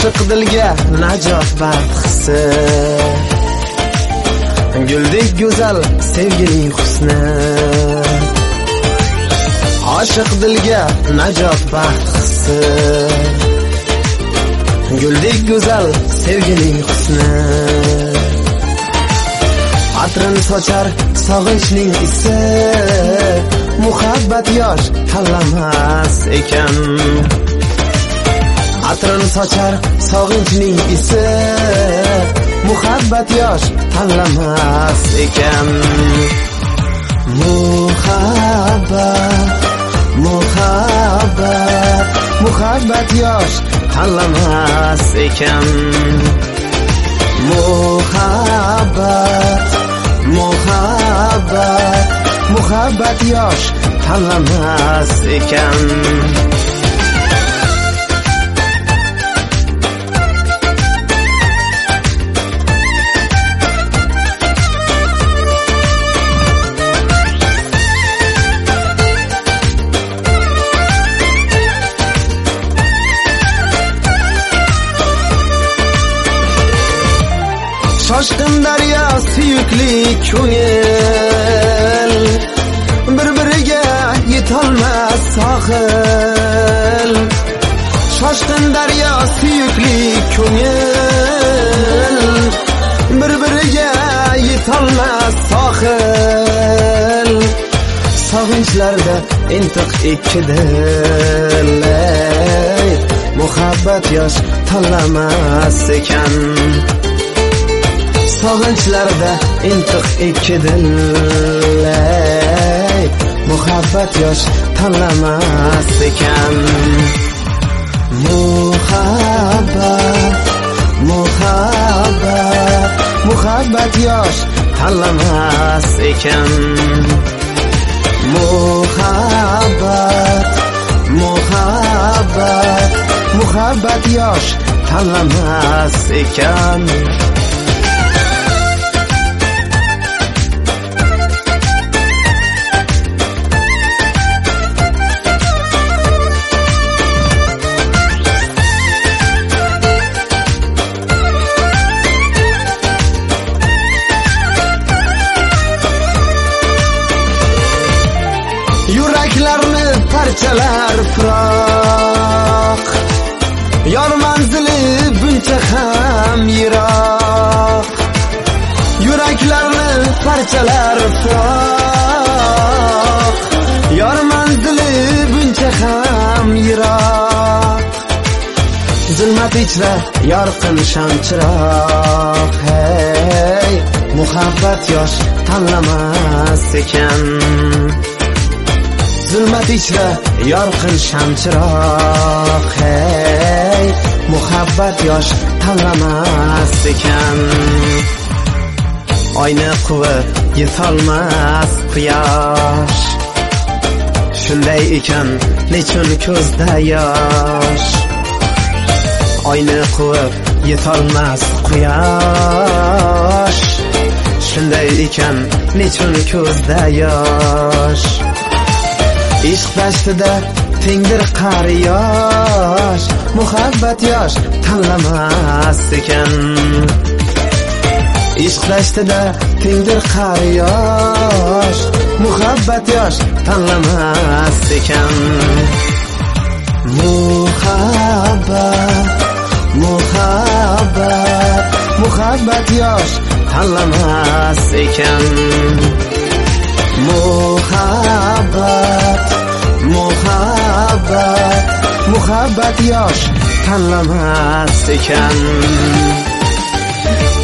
oshiq dilga najot baxt hissi, guldek go'zal sevgining husni. Oshiq dilga najot baxt hissi, guldek go'zal sevgining husni. Atrin sochar sog'inchning isi, muhabbat yosh tanlamas ekan. Atrin sochar sog'inchning isi, muhabbat yosh tanlamas ekan. Muhabbat, muhabbat, muhabbat yosh tanlamas ekan. Muhabbat, muhabbat, muhabbat yosh tanlamas ekan. Shoshqin daryo suyukli ko'ngil, bir-biriga yetolmas sohil. Shoshqin daryo suyukli ko'ngil, bir-biriga yetolmas sohil. Sog'inchlarda intiq ikki dil, muhabbat yosh tanlamas ekan. Sog'inchlarda intiq ikki dil, muhabbat yosh tanlamas ekan. Muhabbat, muhabbat, muhabbat yosh tanlamas ekan. Muhabbat, muhabbat, muhabbat yosh tanlamas ekan. Yuraklarni parchalar firoq, yor manzili buncha ham yiroq. Yuraklarni parchalar firoq, yor manzili buncha ham yiroq. Zulmat ichra yorqin shamchiroq, hey, muhabbat yosh tanlamas ekan. Zulmat ichra yorqin shamchiroq, hey, muhabbat yosh tanlamas ekan. Oyni quvib yetolmas quyosh, shunday ekan nechun ko'zda yosh. Oyni quvib yetolmas quyosh, shunday ekan nechun ko'zda yosh. Ishq dashtida tengdir qar yosh, muhabbat yosh tanlamas ekan. Ishq dashtida tengdir qar yosh, muhabbat yosh tanlamas ekan. Muhabbat, muhabbat, muhabbat yosh tanlamas ekan. Muhabbat, muhabbat, muhabbat yosh tanlamas ekan.